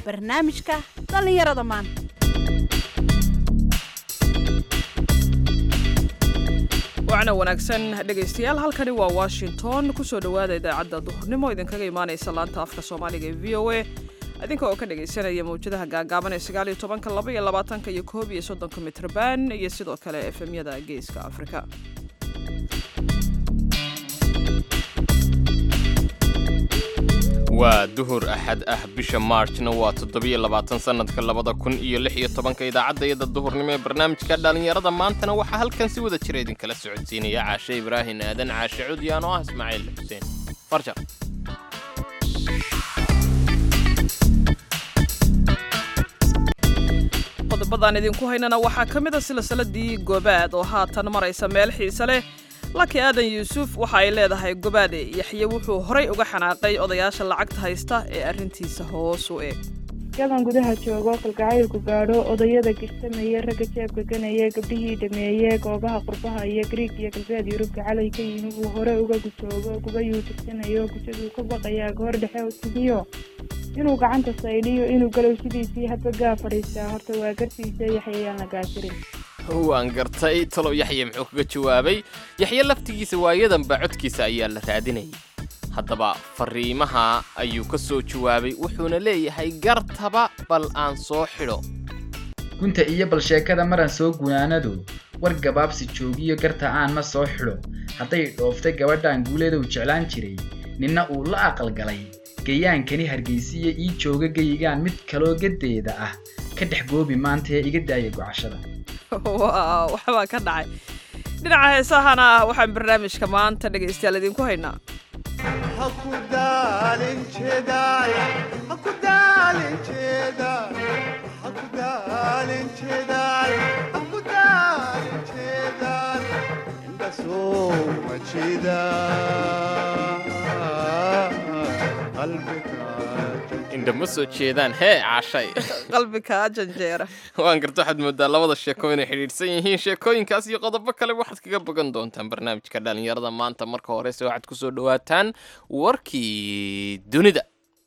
barnaamijka dhallinyarada maanta. wacna wanaagsan dhegaystayaal, halkani waa Washington. kusoo dhawaada idaacadda duhurnimo idinkaga imaanaysa laanta afka Soomaaliga ee VOA, idinka oo ka dhagaysanaya mawjadaha gaagaaban ee 19, 22 iyo 31 mitrban iyo sidoo kale FM-yada Geeska Afrika. waa duhur axad ah bisha Maarchna waa 27 sanadka 2016 idaacadda duhurnimo ee barnaamijka dhalinyarada maantana waxaa halkan si wada jira idinkala socodsiinaya Caashe Ibraahin Aadan, Caashe Cudiyaan oo ah Ismaaciil Xuseen Farja. qodobadan idinku haynana waxaa ka mid ah silsiladii Gobaad oo haatan maraysa meel xiiso leh. Laki Aadan Yuusuf waxa ay leedahay Gobaade Yaxye wuxuu horay uga xanaaqay odayaasha lacagta haysta ee arrintiisa hoos u eeg. gaban gudaha joogo kalgacaylku gaadho odayada gishtamaya ragga jeebka ganaya gabdhihii dhameeye goobaha qurbaha iyo Greek iyo galbeed Yurubka calay ka yimi uu hore uga gujoogo gubayuu tirsanayo gujadu ku baqayaa goor dhexe u sidiyo inuu gacanta saydhiyo inuu galow sidiisii hadba gaa fadhiistaa horta waa gartiisa Yaxye ayaan la gaasirin. waan gartay talo Yaxye muxuu kaga jawaabay. Yaxye laftigiisa waayadan ba codkiisa ayaa la raadinayay, haddaba fariimaha ayuu ka soo jawaabay wuxuuna leeyahay gartaba bal aan soo xidho gunta iyo bal sheekada maran soo gunaanadu war gabaabsi joogiyo garta aan ma soo xidho hadday dhooftay gabadhan guuleeda uu jeclaan jiray ninna uu la aqal galay gayaankani Hargeysiye ii jooga gayigaan mid kaloo gadeeda ah ka dhex goobi maanta ee iga daaya gocashada. waxba ka dhacay dhinaca heesahana waxaan barnaamijka maanta dhagaystayaal idinku haynaa. indhama soo jeedaan hee Caashay qalbiga janjeera. waan garto waxaad moodaa labada sheeko inay xidhiidhsan yihiin. sheekooyinkaas iyo qodobo kale waxaad kaga bogan doontaan barnaamijka dhalinyarada maanta. marka horese waxaad ku soo dhawaataan warkii dunida.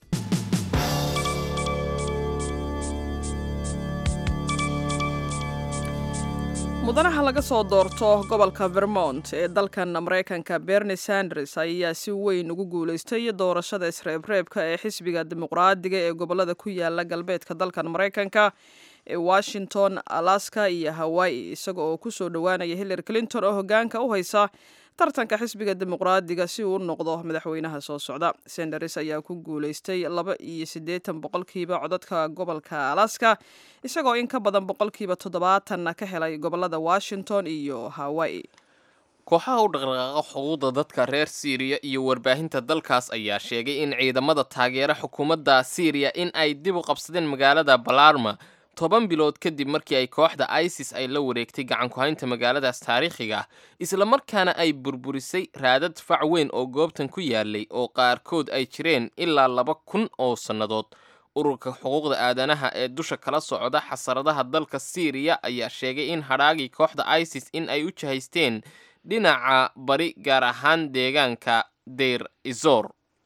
mudanaha laga soo doorto gobolka Vermont ee dalkan Mareykanka Bernie Sanders ayaa si weyn ugu guuleystay doorashada isreebreebka ee xisbiga dimuqraadiga ee gobolada ku yaala galbeedka dalkan Mareykanka ee Washington, Alaska iyo Hawaii, isaga oo ku soo dhawaanaya Hillary Clinton oo hoggaanka u haysa tartanka xisbiga dimuqraadiga si uu u noqdo madaxweynaha soo socda. Sanders ayaa ku guuleystay 82% codadka gobolka Alaska, isagoo in ka badan 70% ka helay gobolada Washington iyo Hawaii. kooxaha u dhaqdhaqaaqa xuquuqda dadka reer Syria iyo warbaahinta dalkaas ayaa sheegay in ciidamada taageera xukuumadda Syria in ay dib u qabsadeen magaalada Balarma 10 bilood kadib markii ay kooxda ISIS ay la wareegtay gacan ku haynta magaaladaas taariikhiga ah, isla markaana ay burburisay raadad fac weyn oo goobtan ku yaalay oo qaarkood ay jireen ilaa 2000 oo sannadood. ururka xuquuqda aadanaha ee dusha kala socda xasaradaha dalka Syria ayaa sheegay in hadhaagii kooxda ISIS in ay u jahaysteen dhinaca bari, gaar ahaan deegaanka Deir Izor.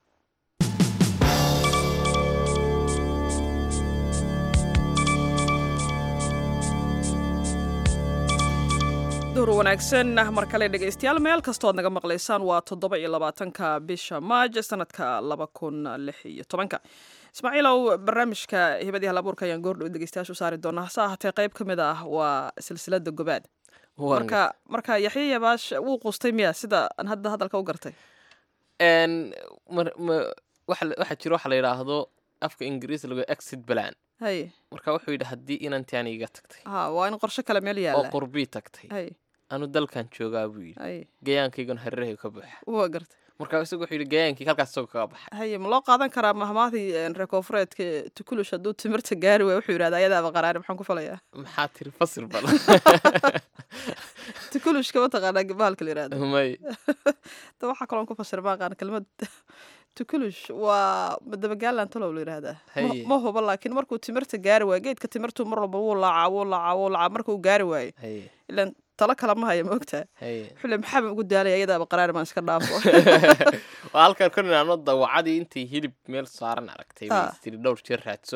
duhur wanaagsan mar kale dhegaystayaal, meel kastoo aad naga maqlaysaan. waa 27ka bisha Maaj sanadka 2016. Ismaaciilow, barnaamijka hibadii halabuurka ayaan goordhow dhegaystayaasha u saari doonaa. hase ahaatee qayb ka mid ah waa silsilada Gobaad. marka Yaxye Yabaash wuu qustay miya sida aan hadda hadalka u gartay? waxa jiro waxa la yiraahdo afka Ingiriis lagu exit plan. hay marka wuxuu yidhi haddii inantaan iga tagtay waa in qorshe kale meel yaala oo qurbi tagtay anu dalkan joogaa buu yidhi gayaankaygan hareerahay ka buuxa. waa gartay. marka isagu wuxuu yidhi gayaankii halkaas isagoo kaga baxay. ma loo qaadan karaa mahmaadii reer koonfureedka Tukulush hadduu timirta gaari waay wuxuu yidhahda ayadaaba qaraari maxaan ku falayaa? maxaa tiri fasir bal Tukulushka ma taqaanaa gabalka la yidhahdo? may ta waxaa kaloon ku fasir maaqaan kelmad Tukulush waa madabagaalan talow la yidhaahdaa. ma huba, laakiin markuu timirta gaari waayo, geedka timirtu mar walba wuu laacaa markuu gaari waayo ilaan talo kala ma haya, ma ogtaa? xule maxaa ugu daalaya iyadaaba qaraari maan iska dhaafo. waa halkan ka ninaano dawacadii intay hilib meel saaran aragtay bay tiri dhowr jeer raadso ay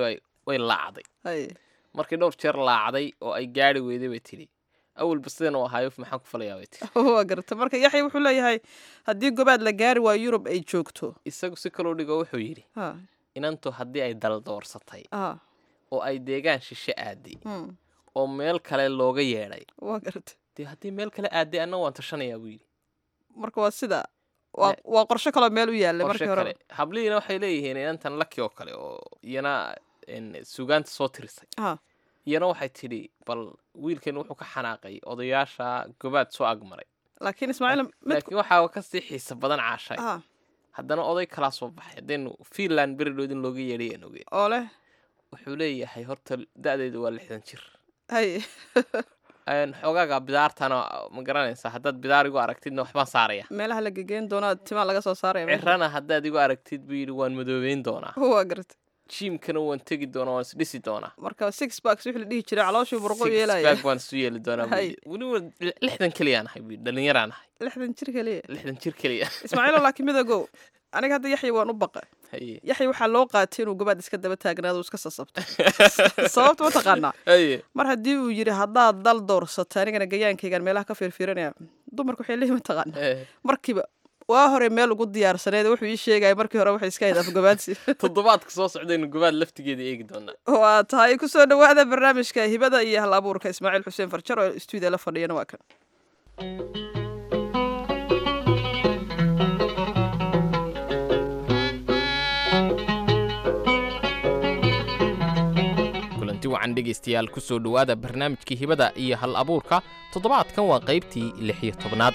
way laacday hay markii dhowr jeer laacday oo ay gaari weyday bay tidhi awalba sidan oo ahaayo maxaan ku falayaa bay tidhi waa garta marka yaxya wuxuu leeyahay haddii gobaad la gaari waayo yurub ay joogto isagu si kaloo dhigo wuxuu yidhi ha inantu haddii ay daldoorsatay ah oo ay deegaan shishe aaday oo meel kale looga yeedhay waa garta dee haddii meel kale aaday anna waan tashanayaa buu yidhi marka waa sida waa qorshe kaloo meel u yaallay markii hore hablihiina waxay leeyihiin inantan laki oo kale oo iyana suugaanta soo tirisay iyana waxay tidhi bal wiilkan wuxuu ka xanaaqay odayaasha gobaad soo agmaray laakiin ismaaciil laakiin waxaa kasii xiisa badan caashay haddana oday kalaa soo baxay haddaynu Finland beridhoodin looga yeedhay oge oo leh wuxuu leeyahay horta da'deedu waa 60 jir hay xogaaga bidaartana ma garanaysaa haddaad bidaar igu aragtidna waxbaan saaraya meelaha la gegeen doonaa timaa laga soo saaraya cirana haddaad igu aragtid buu yidhi waan madoobeyn doonaa waa garta jiimkana waan tegi doonaa waan isdhisi doonaa marka six packs wixii la dhihi jiray calooshii burqo yeelaya six pack waan isu yeeli doonaa weliba 60 keliyaan ahay buu dhalinyaraan ahay 60 jir keliya 60 jir keliya ismaaciil laakiin midagow aniga hadda yaxya waan u baqay yaxya waxaa loo qaatay inuu gobaad iska daba taagnaado iska sasabto sababta ma taqaanaa mar haddii uu yidhi haddaad dal doorsata anigana gayaankaygaan meelaha ka fiirfiiranaya dumarku waxay leeyihin ma taqaanaa markiiba waa hore meel ugu diyaarsaneed wuxuu ii sheegaya markii hore waxay iska hayd afgobaadsi toddobaadka soo socdaynu gobaad laftigeeda eegi doonaa waa tahay ku soo dhawaada barnaamijka hibada iyo hal abuurka ismaaciil xuseen farjar oo stuudiyo la fadhiyana waa kan wacan dhegaystayaal ku soo dhowaada barnaamijkii hibada iyo hal abuurka toddobaadkan waa qaybtii 16aad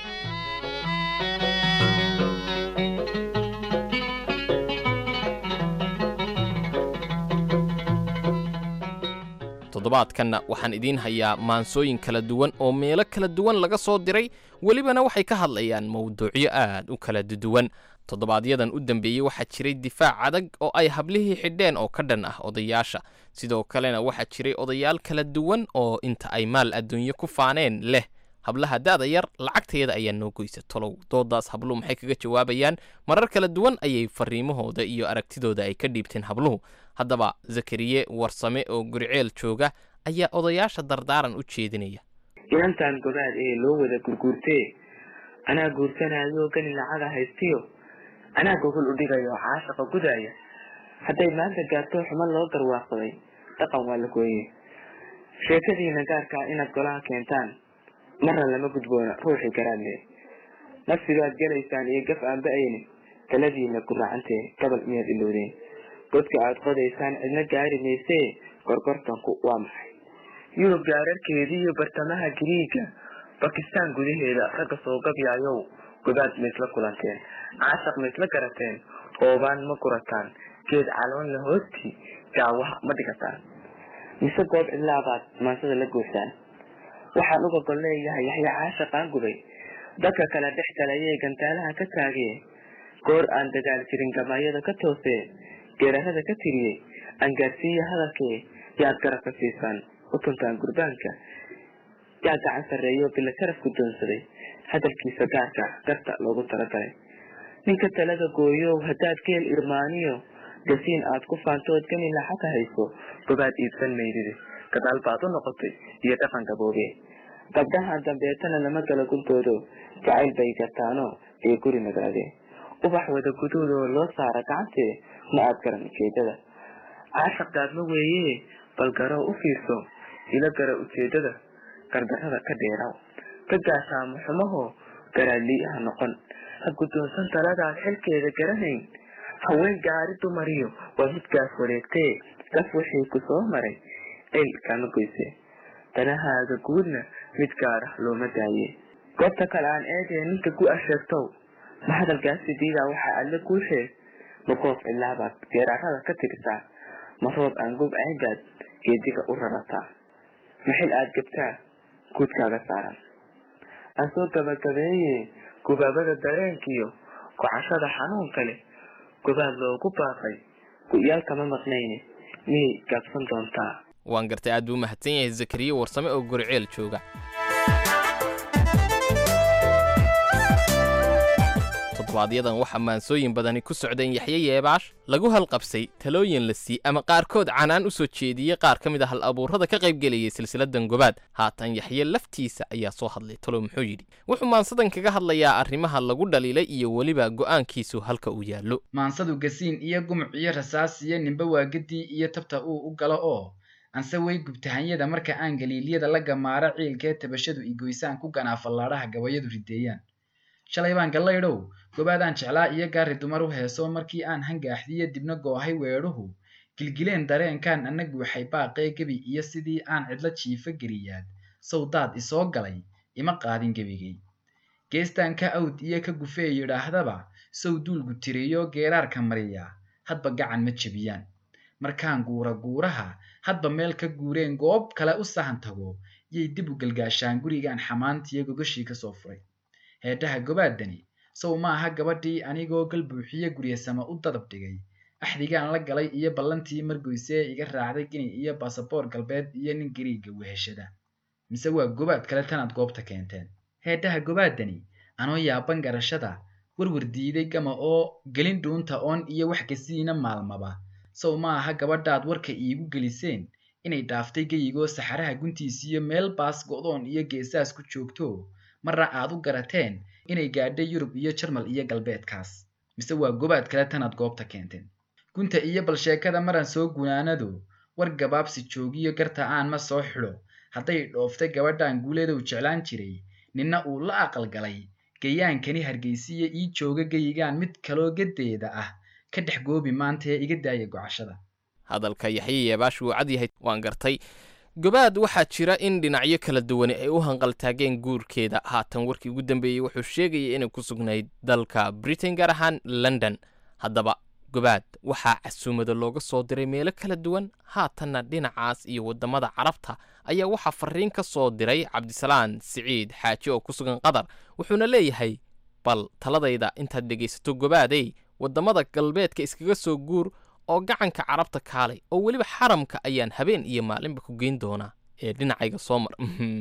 toddobaadkanna waxaan idiin hayaa maansooyin kala duwan oo meelo kala duwan laga soo diray welibana waxay ka hadlayaan mawduucyo aad u kala duwan toddobaadyaddan u dambeeyey waxaa jiray difaac adag oo ay hablihii xidheen oo ka dhan ah odayaasha sidoo kalena waxaa jiray odayaal kala duwan oo inta ay maal adduunyo ku faaneen leh hablaha da'da yar lacagteeda ayaa noo goysa tolow doodaas habluhu maxay kaga jawaabayaan marar kala duwan ayay fariimahooda iyo aragtidooda ay ka dhiibteen habluhu haddaba zakariye warsame oo guriceel jooga ayaa odayaasha dardaaran u jeedinaya inantan gobaad ee loo wada gurguurtee anaa guursanaayo gani lacaga haystiyo anaa gogol u dhigayo caashaqa gudaaya hadday maanta gaarto xumo loo garwaaqsaday dhaqan waa la gooye sheekadiina gaarkaa inaad golaha keentaan marna lama gudboona ruuxii garaadle nafsigaad gelaysaan iyo gaf aan ba'ayne taladiina guraacantee gabal miyaad ilowdeen godka aad qodaysaan cidna gaari maysee gorgortanku waa maxay yurub gaararkeedii iyo bartamaha giriiga bakistaan gudaheeda ragga soo gabyaayow gobaad maisla kulanteen caashaq maisla garateen oobaan ma gurataan geed caloonle hoostii gaawaha ma dhigataan mise goob cidlaabaad maansada la goosaan waxaan uga gol leeyahay yaxya caashaqaan gubay dadka kale dhex galayee gantaalaha ka taagee goor aan dagaal jirin gabaayada ka toosee geerarada ka tiriyey aan gaarsiiya hadalkee yaad garabka siisaan utuntaan gurbaanka yaa gacan sarreeyo bila sharaf guddoonsaday hadalkiisa gaarka garta loogu talagalay ninka talada gooyow haddaad geel irmaaniyo gasiin aad ku faantood gani laxaka hayso gobaad iibsan maydide gadaal baad u noqotay iyo dhaqan gaboobe gabdhahan dambeetana lama gala guntoodo jacayl bay gartaano ee guri nagaadee ubax wada guduudoo loo saara gacantee ma aad garan ujeedada caashaq daadma weeye bal garoo u fiirso ila gara ujeedada gardarrada ka dheeraw ka gaashaamo xumahoo garaadlii ha noqon ha guddoonsan taladaad xilkeeda garanayn haween gaari dumariyo waa midgaas wareegtee gas wixii ku soo maray el kama goyse danahaaga guudna mid gaar ah looma daaye goobta kale aan eegee ninka gu-a sheegtow ma hadalkaasi diidaa waxaa alle kuu sheeg ma goof cilaabaad geeraarada ka tirisaa ma roob aan gob aygaad geediga u rarataa maxil aad gabtaa guudkaaga saaran aan soo gabagabeeye gubaabada dareenkiyo gocashada xanuunka leh gobaad loogu baaqay gu-yaal kama maqnayne miyay gaabsan doontaa waan gartay aad buu mahadsan yahay zakariye warsame oo guriceel jooga todobaadyadan waxaa maansooyin badani ku socdeen yaxye yeebaash lagu halqabsay talooyin la sii ama qaarkood canaan u soo jeediyey qaar ka mid a hal abuurrada ka qaybgelayay silsiladan gobaad haatan yaxye laftiisa ayaa soo hadlay talo muxuu yidhi wuxuu maansadan kaga hadlayaa arrimaha lagu dhaliilay iyo weliba go'aankiisu halka uu yaallo maansadu gasiin iyo gumuc iyo rasaas iyo ninba waagadii iyo tabta uu u galo oo anse way gubtahanyada marka aan galiilyada la gamaaro ciilkee tabashadu igoysaan ku ganaafallaadhaha gabayadu rideeyaan shalay baan gallaydhow gobaadaan jeclaa iyo gaari dumar u heeso markii aan hangaaxdiyo dibna goohay weedhuhu gilgileen dareenkaan anna guuxay baaqee gebi iyo sidii aan cidlo jiifa geriyaad sawdaad isoo galay ima qaadin gebigay geestaan ka awd iyo ka gufee yidhaahdaba sow duulgu tiriyo geeraarka mariya hadba gacan ma jebiyaan markaan guuraha hadba meel ka guureen goob kale u sahan tago yay dib u galgaashaan gurigaan xamaantiyo gogashii ka soo furay heedhaha gobaadani sow maaha gabadhii anigoo gal buuxiye guryasama u dadab dhigay axdigaan la galay iyo ballantii margoysee iga raacday gini iyo baasaboor galbeed iyo nin gariiga weheshada mise waa gobaad kale tanaad goobta keenteen heedhaha gobaadani anoo yaaban garashada warwar diiday gama oo gelin dhuunta oon iyo wax kasiina maalmaba sow maaha gabadhaad warka iigu geliseen inay dhaaftay geyigoo saxaraha guntiisiyo meel baas go'doon iyo geesaas ku joogto marna aad u garateen inay gaadhay yurub iyo jarmal iyo galbeedkaas mise waa gobaad kale tanaad goobta keenteen gunta iyo balsheekada maraan soo gunaanado war gabaabsi joogiyo garta aan ma soo xidho hadday dhooftay gabadhaan guuleedow jeclaan jiray ninna uu la aqalgalay gayaankani hargeysiya ii jooga geyigaan mid kaloo gadeeda ah ka dhex goobi maantaee iga daaya gocashada hadalka yaxye yeebaash wuu cad yahay waan gartay gobaad waxaa jira in dhinacyo kala duwani ay u hanqaltaageen guurkeeda haatan warkii ugu dambeeyey wuxuu sheegayay inay ku sugnayd dalka britain gaar ahaan london haddaba gobaad waxaa casuumado looga soo diray meelo kala duwan haatanna dhinacaas iyo waddamada carabta ayaa waxaa fariin ka soo diray cabdisalaan siciid xaaji oo ku sugan qatar wuxuuna leeyahay bal taladayda intaad dhegaysato gobaadey waddamada galbeedka iskaga soo guur oo gacanka carabta kaalay oo weliba xaramka ayaan habeen iyo maalinba ku geyn doonaa ee dhinacayga soo mar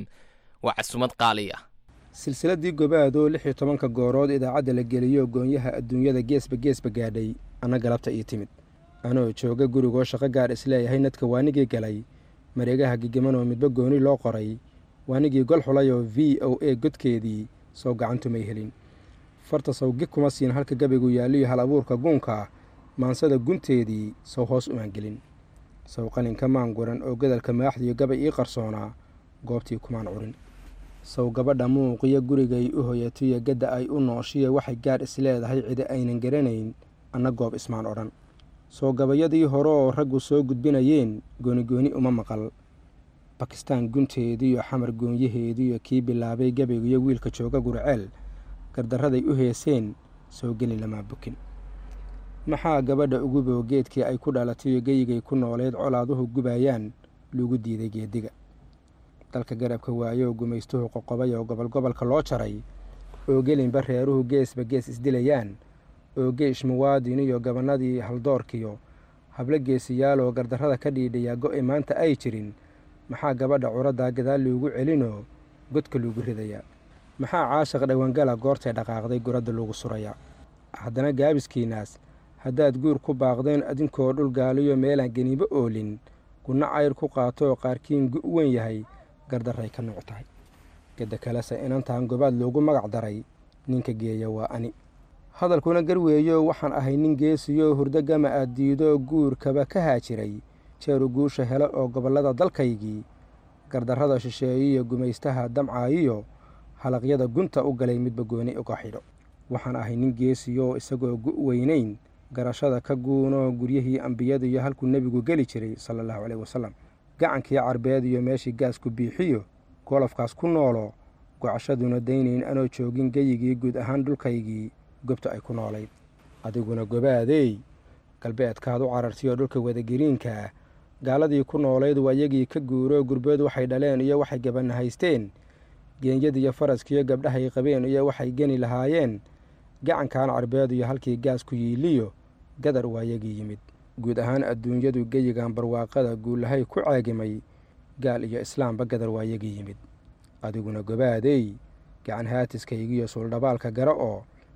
waa casumad qaali ah silsiladii gobaad oo 16 goorood idaacadda la geliyo goonyaha adduunyada geesba gaadhay anna galabta ii timid anoo jooga gurigoo shaqo gaar isleeyahay nadka waanigii galay mareegaha gigiman oo midba gooni loo qoray waanigii gol xulay oo VOA godkeedii soo gacantumay helin farta sawgi kuma siin halka gabaygu yaalliyo hal abuurka guunka maansada gunteedii sow hoos umaan gelin sow qalinka maanguran oo gadalka maaxdiyo gabay ii qarsoonaa goobtii kumaan curin sow gabadha muuqiyo gurigay u hoyatiyo gadda ay u nooshiya waxay gaar isleedahay cidi aynan garanayn anna goob ismaan odhan soo gabayadii hore oo raggu soo gudbinayeen goonigooni uma maqal bakistaan gunteediiyo xamar goonyaheediiyo kii bilaabay gabaygiyo wiilka jooga gurceel gardarraday u heeseen soo geli lamaa bukin maxaa gabadha ugu boogeedkii ay ku dhalatayo geyigay ku nooleed colaaduhu gubayaan lagu diiday geediga dalka garabka waayo gumaystuhu qoqobay oo gobolgobolka loo jaray oo gelinba reeruhu geesba gees isdilayaan oo geesh muwaadin iyo gabannadii haldoorkiyo hablo geesiyaaloo gardarrada ka dhiidhayaa go'e maanta ay jirin maxaa gabadha curaddaa gadaal loogu celinoo godka loogu ridayaa maxaa caashaq dhawangala goortay dhaqaaqday guradda lagu surayaa haddana gaabiskiinnaas haddaad guur ku baaqdeen adinkoo dhul gaaliyo meelaan geniibo oolin gunno cayr ku qaatooo qaarkiin gu' weyn yahay gardarray ka nuuc tahay gedda kalese inantaan gobaad loogu magac daray ninka geeya waa ani hadalkuna garweeyo waxaan ahay nin geesiyo hurdo gama aad diido guurkaba ka haajiray jeeru guusha helo oo gobollada dalkaygii gardarrada shisheeyiyo gumaystaha damcaayiyo halaqyada gunta u galay midba gooni uga xidho waxaan ahay nin geesiyo isagoo gu' weynayn garashada ka guunoo guryihii ambiyada iyo halkuu nebigu geli jiray sala allahu caleyh wasalam gacankii carbeed iyo meeshii gaasku biixiyo golofkaas ku noolo gocashaduna daynayn anoo joogin geyigii guud ahaan dhulkaygii gobta ay ku noolayd adiguna gobaadey galbeedkaad u carartiyoo dhulka wadagiriinka ah gaaladii ku noolayd waa iyagii ka guuro gurbeed waxay dhaleen iyo waxay gabanna haysteen geenyadiiyo faraskiyo gabdhahay qabeen iyo waxay geni lahaayeen gacankan carbeed iyo halkii gaasku yiiliyo gadar waa iyagii yimid guud ahaan adduunyadu geyigan barwaaqada guulahay ku caagimay gaal iyo islaamba gadar waa iyagii yimid adiguna gobaadey gacan haatiskaygiiyo suuldhabaalka gara oo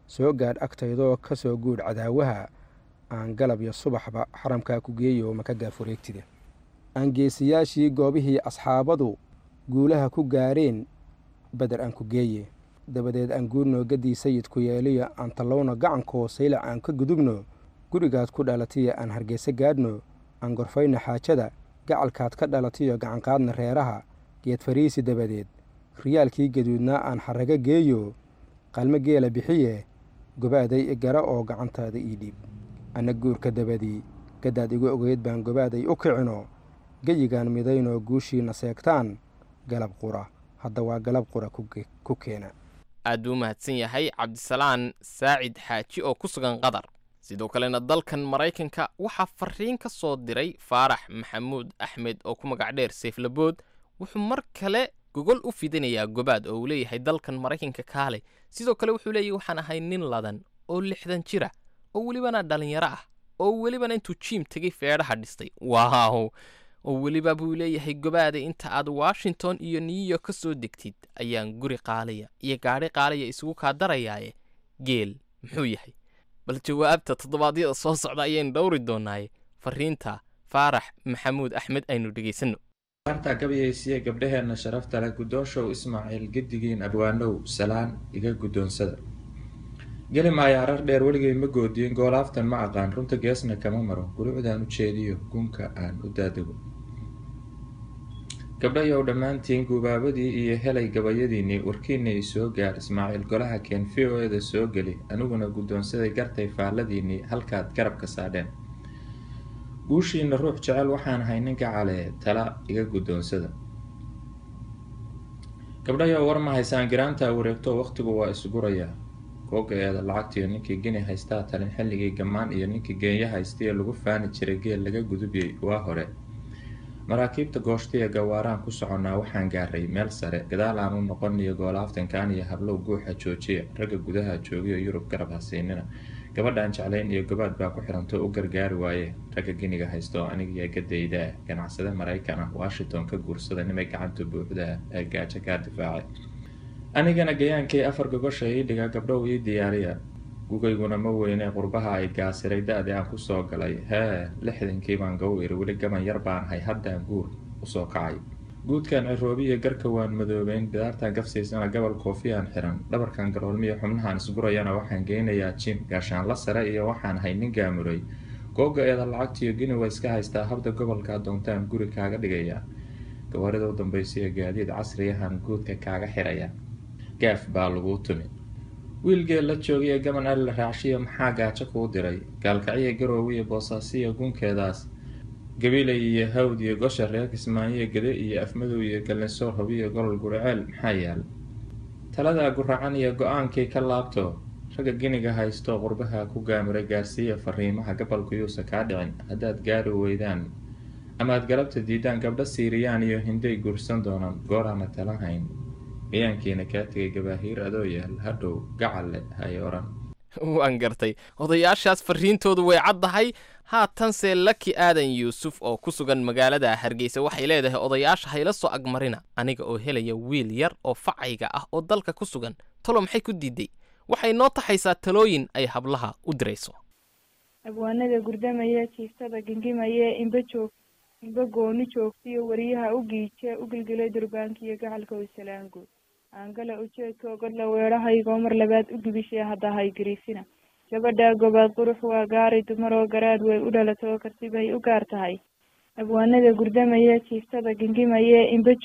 soo gaadh agtaydoo ka soo guudh cadaawaha aan galab iyo subaxba xaramkaa ku geeyo maka gaafureegtida aan geesiyaashii goobihii asxaabadu guulaha ku gaareen beder aan ku geeye dabadeed aan guurnoo gaddii sayidku yeeliyo aan tallowno gacankoo saylac aan ka gudubno gurigaad ku dhalatiya aan hargeysa gaadhno aan gorfayno xaajada gacalkaad ka dhalatiyo gacanqaadna reeraha geed fariisi dabadeed riyaalkii gaduudnaa aan xarrago geeyo qalmo geela bixiye gobaaday igara oo gacantaada ii dhiib anna guurka dabadii gaddaad igu ogeyd baan gobaaday u kicino geyigaan midaynoo guushiina seegtaan galab qura hadda waa galab qura ku keena aad buu mahadsan yahay cabdisalaan saacid xaaji oo ku sugan qatar sidoo kalena dalkan maraykanka waxaa fariin ka soo diray faarax maxamuud axmed oo ku magac dheer seeflabood wuxuu mar kale gogol u fidinayaa gobaad oo uu leeyahay dalkan maraykanka kaale sidoo kale wuxuu leeyahay waxaan ahay nin ladan oo 60 jira oo welibana dhalinyaro ah oo welibana intuu jiim tegay feedhaha dhistay waaw oo weliba buu leeyahay gobaada inta aad Washington iyo New York ka soo degtid ayaan guri qaaliya iyo gaari qaaliya isugu ka darayaaye geel muxuu yahay bal jawaabta toddobaadyada soo socda ayaan dhowri doonaa fariinta faarax maxamuud axmed aynu dhageysano Marta gabayaysiye gabdhaheena sharafta leh gudooshow Ismaaciil gedigiin abwaanow salaan iga gudoonsada gali maayaar dheer waligay ma goodiin goolaaftan ma aqaan runta geesna kama maro gurucdaan u jeediyo gunka aan u daadago gabdhayow dhammaantiin gubaabadii iyo helay gabayadiinii warkiinay soo gaar Ismaaciil golaha keen VOAda soo gali aniguna gudoonsaday gartay faalladiinii halkaad garabka saadheen guushiina ruux jecel waxaan ahay ninka cale tala iga gudoonsada gabdhayow war ma haysaan giraanta wareegto waqtigu waa isguraya koogaeeda lacagtiyo ninkii gini haystaa talin xilligii gammaan iyo ninkii geenya haystay lagu faani jiray geel laga gudubiyay waa hore maraakiibta gooshtaya gawaaraan ku soconaa waxaan gaaray meel sare gadaal aan u noqoniyo goolaaftankaan iyo hablow guuxa joojiya ragga gudaha joogiyo Yurub garab hasiinina gabadhaan jeclayn iyo gabaad baa ku xiranto u gargaari waaye ragga giniga haysto aniga gadayda ganacsada Mareykan ah Washington ka guursada nimay gacanta buuxda ee gaajo ka difaacay anigana gayaankii afar gogosha ii dhiga gabdhow ii diyaariya gugayguna ma weyne qurbaha ay gaasiray da'dii aan ku soo galay 60kii baan gowir weli gaban yar baan hay haddaan guur u soo kacay guudkan ciroobiye garka waan madoobeyn bidaartan gafsiisana gabal koofiyaan xiran dhabarkan garoolmiyo xubnahan isgurayana waxaan geynayaa jim gaashaan la sare iyo waxaan hay nin gaamuray googaeeda lacagtiyo gini way iska haystaa habda gobolka doontaan guri kaaga dhigaya gawaarida u dambaysiya gaadiid casriyahan guudka kaaga xiraya gaaf baa lagu tumi wiilgeel la joogay gaban al raacshiyo maxaa gaajo kuu diray gaalkacyo garoowiye boosaasiyo gunkeedaas gabilay iyo hawd iyo gosha reer Kismaayo gade iyo afmadow iyo galansoor habiyo golol guraceel maxaa yaal talada guracan iyo go'aankii ka laabto ragga giniga haysto qurbaha ku gaamiray gaarsiiya fariimaha gabalku yuusa ka dhicin hadaad gaari weydaan ama aad galabta diidaan gabdha Siiriyaan iyo Hinday guursan doonaan goorana talahayn miyaankiina ka tagay gabaahiir adoo yaal hadhow gacal hay oran waan gartay odayaashaas fariintoodu way caddahay haatanse Lucky Aadan Yuusuf oo ku sugan magaalada Hargeysa waxay leedahay odayaasha hayla soo agmarina aniga oo helaya wiil yar oo facayga ah oo dalka ku sugan talo maxay ku diiday waxay noo taxaysaa talooyin ay hablaha u dirayso abwaanada gurdamaya jiiftada gingimaya inba gooni joogtiyo wariyaha u giije u gilgilay durbaankiyo gacalka u salaango aangala ujeedka godla weerahaygoo mar labaad u gubishay hadda hay gariisina gabadha gobaad qurux waa gaari dumaroo garaad way u dhalato karti bay u gaar tahay abwaanada gurdamaya jiiftada gingimaya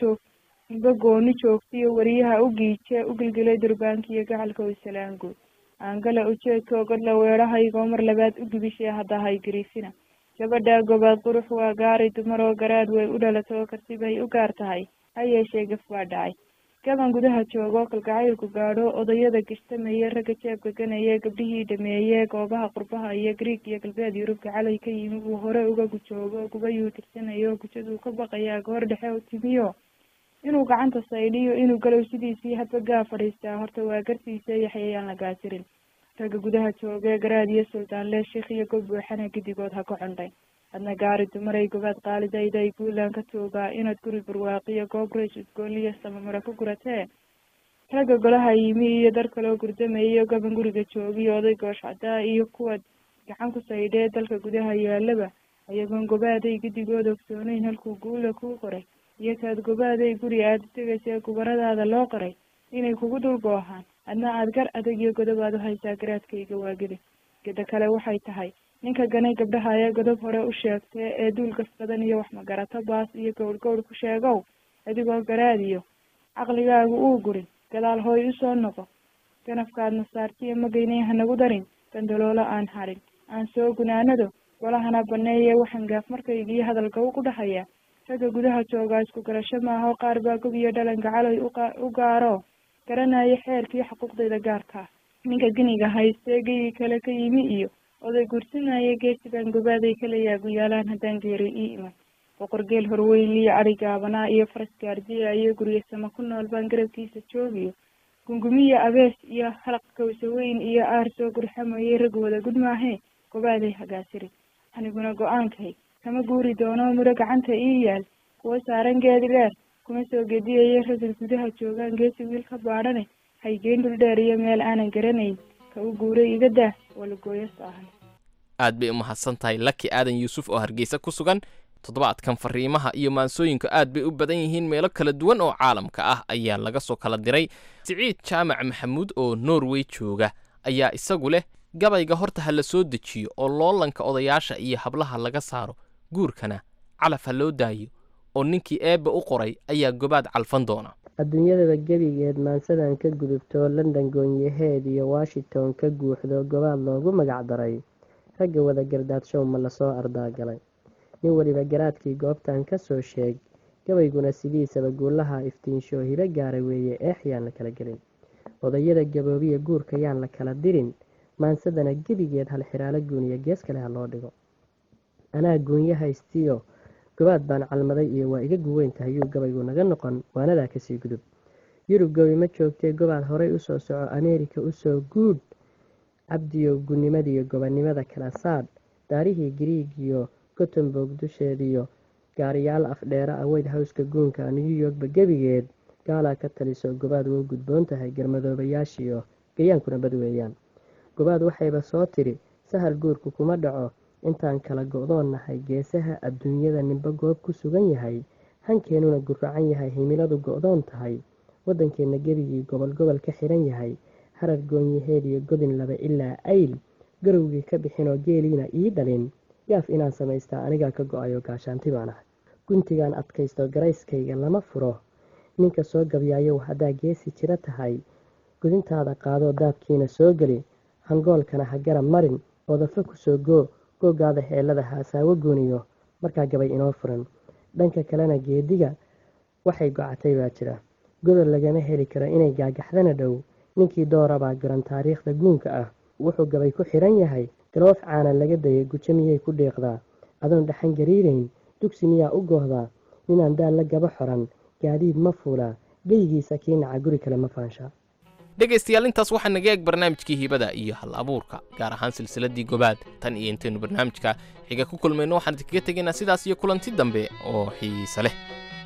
inba gooni joogtiyo wariyaha u giije u gilgilay durbaankiyo gacalka u salaango aangala ujeedka godla weerahaygoo mar labaad u gubishay hadda hay gariisina gabadha gobaad qurux waa gaari dumaroo garaad way u dhalato karti bay u gaar tahay ha yeeshee gaf baa dhacay gaban gudaha joogo kalgacaylku gaadho odayada gishtamaya ragga jeebka ganaya gabdhihii dhameeye goobaha qurbaha iyo Greek iyo galbeed Yurubka calay ka yimi uu hore uga gujoogo gubayuu tirsanayo gujadu ka baqayaa goor dhexe u timiyo inuu gacanta sayliyo inuu galow sidiisii hadba gaa fadhiistaa horta waa gartiisa yaxyayaan la gaasirin ragga gudaha jooga garaad iyo sultaan le sheekh iyo gob buuxana gidigood ha ku xundhay adna gaari dumaray gobaad qaalidayda ay guulaan ka toogaa inaad guri barwaaqiyo goob reys isgooliyo samamara ku guratee ragga golaha yimi iyo dar kaloo gurdamayo gaban guriga joogiyo oday goosh cadaa iyo kuwa gacan ku saydhee dalka gudaha yaalaba ayagoon gobaaday guddigooda ogsooneyn halkuu guula kuu qoray iyo kaad gobaaday guri aada tegaysa gubaradaada loo qoray inay kugu dul goohaan adna aada gar adag iyo godobaad u haysaa garaadkayga waagida geda kale waxay tahay ninka ganay gabdhaha ayaa godob hore u sheegtee ee duul gas badan iyo wax magarato baas iyo gowrgowr ku sheegow adigoo garaadiyo caqligaagu uu gurin gadaal hooy usoo noqo ganafkaadna saartiyo magaynay hanagu darin gandaloolo aan harin aan soo gunaanado golahana baneeye waxaan gaaf markaygiyo hadalka ugu dhahayaa ragga gudaha joogaa isku garasho maaho qaar baa gob iyo dhalanka caloy u gaaro garanaya xeerkii xuquuqdayda gaarkaa ninka giniga haystee geygi kale ka yimi iyo oday gursinaya geesigan gobaaday kalayaa guyaalaan haddaan geeri ii iman boqor geel horweyn liyo ari gaabanaa iyo faras gaardiya iyo guryo sama ku nool baan garabkiisa joogiyo gungumiya abees iyo halaq kawsa weyn iyo aar soo gurxamayay rag wada gud maahee gobaaday hagaasiri aniguna go-aankay kama guuri doono mudho gacanta ii yaal kuwa saaran geedi dheer kuma soo gediyaya ragga gudaha joogaan geesi wiil ka baadhane haygeen dhul dheer iyo meel aanan garanayn ka u guuray iga daa walagooyo saahan aad bay u mahadsan tahay laki aadan yuusuf oo hargeysa ku sugan toddobaadkan fariimaha iyo maansooyinku aad bay u badan yihiin meelo kala duwan oo caalamka ah ayaa laga soo kala diray siciid jaamac maxamuud oo norway jooga ayaa isagu leh gabayga horta ha la soo dejiyo oo loolanka odayaasha iyo hablaha laga saaro guurkana calaf ha loo daayo oo ninkii eebba u qoray ayaa gobaad calfan doona adduunyadaba gebigeed maansadan ka gudubto london goonyaheed iyo washington ka guuxdo gobaad loogu magac daray ragga wada gardaadshow ma lasoo ardaagalay nin weliba garaadkii goobtan ka soo sheeg gabayguna sidiisaba guulaha iftiinsho hibo gaara weeye eex yaan la kala gelin odayada gaboobiya guurka yaan la kala dirin maansadana gebigeed hal xiraalo guuniya gees kale ha loo dhigo anaa goonyo haystiyo gobaad baan calmaday iyo waa iga guweyn tahayuu gabaygu naga noqon waanadaa kasii gudub yurub gobi ma joogtee gobaad horay usoo soco ameerika usoo guudh cabdiyo gunnimadiiyo gobannimada kala saadh daarihii giriigiyo gotemburg dusheediyo gaariyaal afdheera ah white houseka guunka new yorkba gebigeed gaalaa ka taliso gobaad wou gudboon tahay garmadoobayaashiyo gayaankuna bad weeyaan gobaad waxayba soo tiri sahal guurku kuma dhaco intaan kala go-doon nahay geesaha adduunyada ninba goob ku sugan yahay hankeenuna guracan yahay himiladu go-doon tahay waddankeenna gebigii gobol gobol ka xiran yahay harar goonyaheed iyo godin laba ilaa ayl garowgii ka bixinoo geeliina ii dhalin gaaf inaan samaystaa anigaa ka go-ayo gaashaanti baan ahay guntigaan adkaysto garayskayga lama furo ninka soo gabyaayow haddaa geesi jira tahay gudintaada qaadoo daabkiina soo geli hangoolkana ha garab marin odafa kusoo googaada heelada haasaawo gooniyo markaa gabay inoo furan dhanka kalena geediga waxay gocatay baa jira godol lagama heli karo inay gaagaxdana dhow ninkii doorabaa garan taariikhda guunka ah wuxuu gabay ku xiran yahay galoof caana laga dayay gujo miyay ku dhiiqdaa adoon dhaxan gariirayn dugsi miyaa u goohdaa ninaan daal la gaba xoran gaadiid ma fuulaa geygiisa kii naca guri kale ma faanshaa dhegaystayaal intaas waxaa naga eeg barnaamijkii hibada iyo hal abuurka gaar ahaan silsiladii gobaad tan iyo intaynu barnaamijka xiga ku kulmayno waxaan idinkaga tegaynaa sidaas iyo kulanti dambe oo xiise leh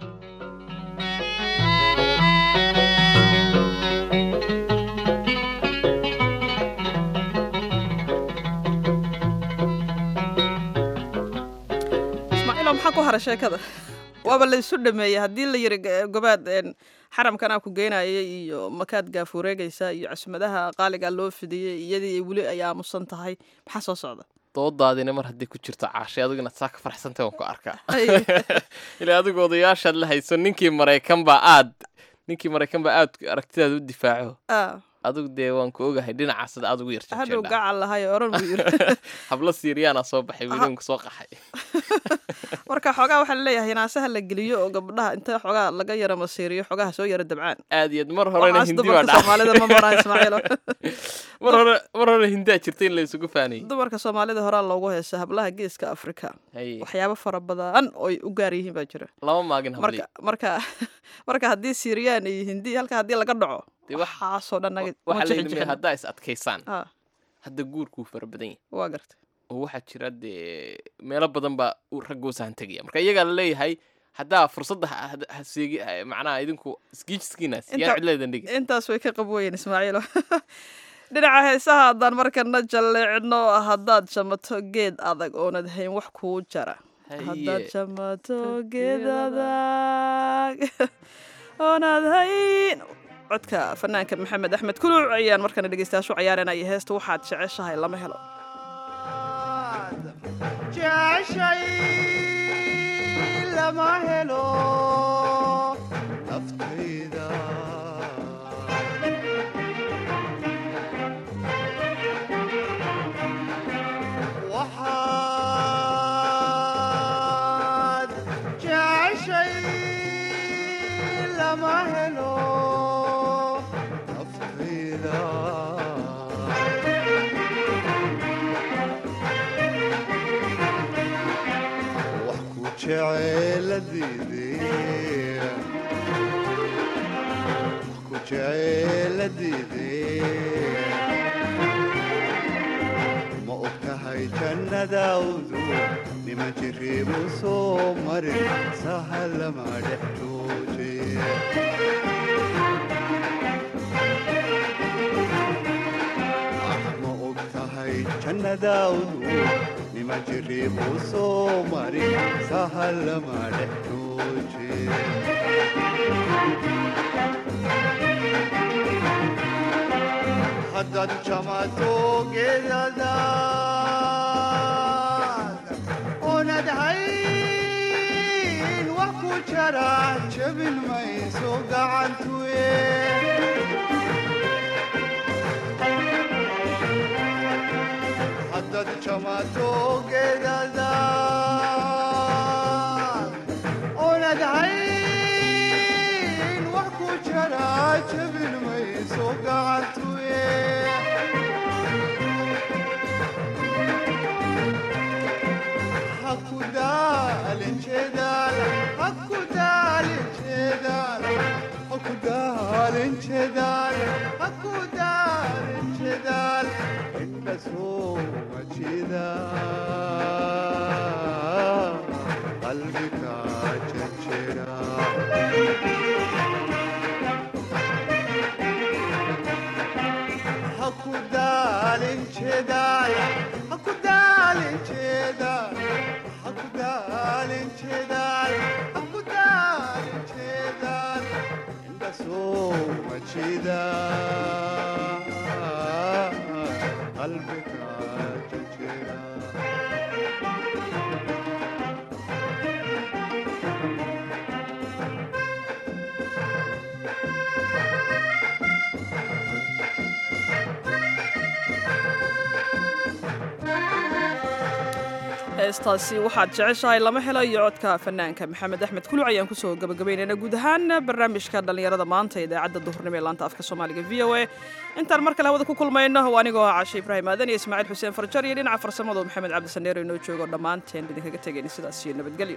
ismaaciilo maxaa ku hara sheekada waaba la isu dhameeyey haddii la yiri gobaad xaramkanaa ku geynaya iyo makaad gaafuureegaysa iyo cusmadaha qaaligaa loo fidiyey iyadii weli ay aamusan tahay maxaa soo socda doodaadina mar haddii ku jirto caashay adiguna saa ka farxsantay waan ku arkaa ilaa adigu odayaashaad la hayso ninkii maraykan baa aad aragtidaada u difaaco adigu dee waan ku ogahay dhinacaas sida aad ugu hadhow gacal lahay oran buu yiri hablo siiriyaana soo baxay wiilanku soo qaxay marka xoogaa waxaa laleeyahay hinaasaha la geliyo oo gabdhaha inta xoogaa laga yara masiiriyo xoogaha soo yara dabcaan aad iyo mar horena hindi baa dhacay soomaalida ma maraan ismaaciilo mar hore hindaa jirtay in la isugu faanayay dumarka soomaalida horaa loogu heesa hablaha geeska afrika waxyaabo fara badan ooy u gaar yihiin baa jira lama maagin habli marka haddii siiriyaan iyo hindi halka haddii laga dhaco waxaasoo dhan waxaa layidhi haddaa is adkaysaan hadda guurkuu fara badan yahay waa gartay oo waxaa jira dee meelo badan baa ragga u sahan tegaya marka iyagaa la leeyahay haddaa fursadda haseegi macnaha idinku isgiijiskiinaas yaa cidleedan dhigi intaas way ka qabooyeen ismaaciilo dhinaca heesaha haddaan markana jalleecno haddaad jamato geed adag oonad hayn wax kuu jara haddaad jamato geed adag oonad hayn codka fanaanka maxamed axmed kuluc ayaan markana dhegeystayaashu cayaaranaya heesta waxaad jeceshahay lama helo lama helo naftayda waxaad jeceshay lama helo naftayda ma og tahay jannadaawdu nima jiriibu soo marin sahalama dhex jooje ma og tahay jannadaawdu nima jiriibu soo marin sahalama dhex jooje haddaad jamato geedadaad oonad hayn wax ku jara jabin mayso gacantuye haddaad jamato geedadaad oonad hayn wax ku jara jabin mayso gacantuye heestaasi waxaad jeceshahay lama helo iyo codka fanaanka maxamed axmed kuluc ayaan kusoo gabagabaynayna guud ahaan barnaamijka dhallinyarada maanta idaacadda duhurnimo ee laanta afka soomaaliga v o a intaan mar kale hawada ku kulmayno waa anigoo cashe ibraahim aadan iyo ismaaciil xuseen farjar iyo dhinaca farsamadu maxamed cabdisaneer inoo joogo dhammaanteen idinkaga tegayna sidaas iyo nabadgelyo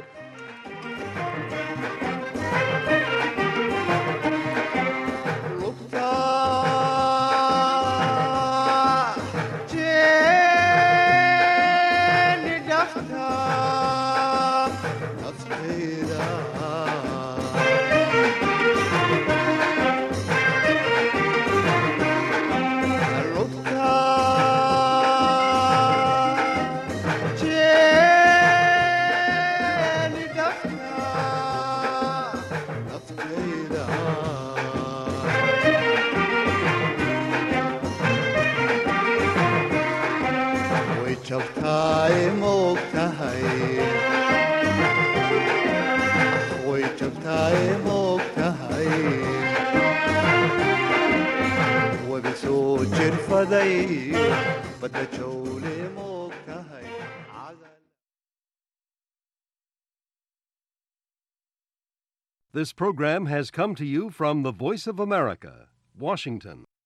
This program has come to you from the Voice of America, Washington.